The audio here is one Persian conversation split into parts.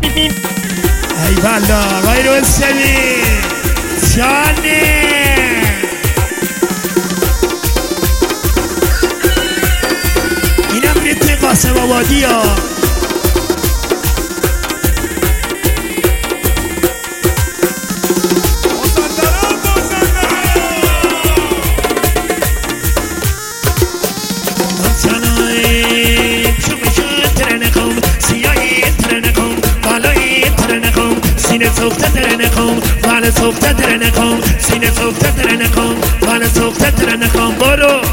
ای والا آقای رستمی جانه اینم ریتم قاسم آبادی ها سوخته ترنکم مال سوخته ترنکم سینه سوخته ترنکم مال سوخته ترنکم برو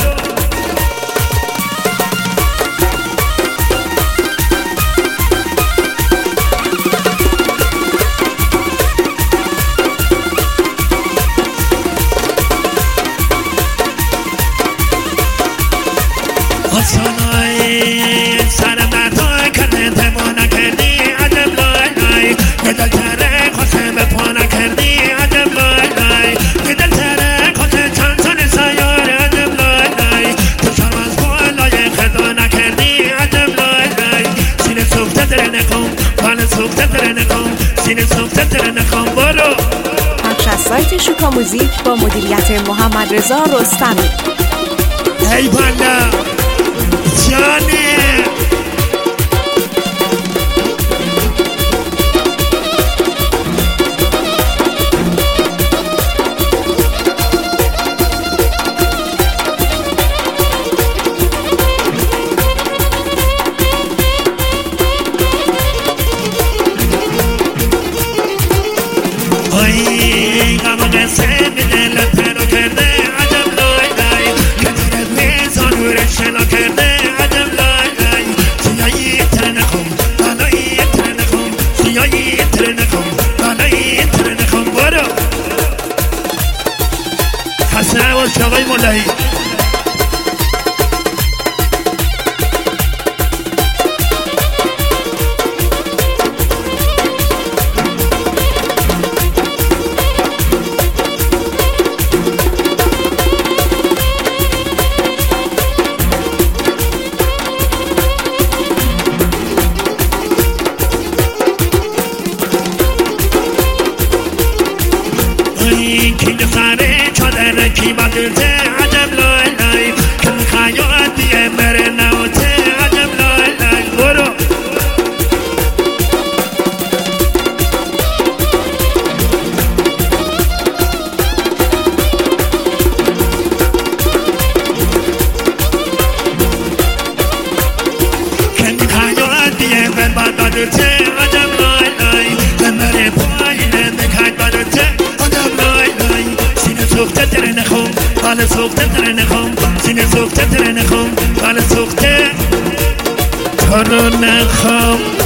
آسانای سر مردای کرده تما نکردی عجب لای لای بدل تره خواسته به پا نکردی عجب لای لای بدل تره خواسته چند سال سیار عجب لای لای تو شم از بالای خدا نکردی عجب لای لای سینه سوخته تره نکن بال سوخته تره نکن سینه سوخته تره نکن برو پخش از سایت شوکا موزیک با مدیریت محمد رضا رستمی. ای والا جانه ای غم قصه به دلت پناه کرده عجب لای لای که دلت میزان نورش شنا کرده عجب لای لای سیایی ترنکم بالایی ترنکم سیایی ترنکم بالایی ترنکم برو خسته نباش آقای مولایی کی سره چادر کی بدلته عجب لای لای که خیاط دیگه بره نوته عجب لای لای برو که خیاط دیگه بره بدلته عجب لای لای بره پایینه بکن بدلته سوخته ترنکم بال سوخته ترنکم سینه سوخته ترنکم بال سوخته ترنکم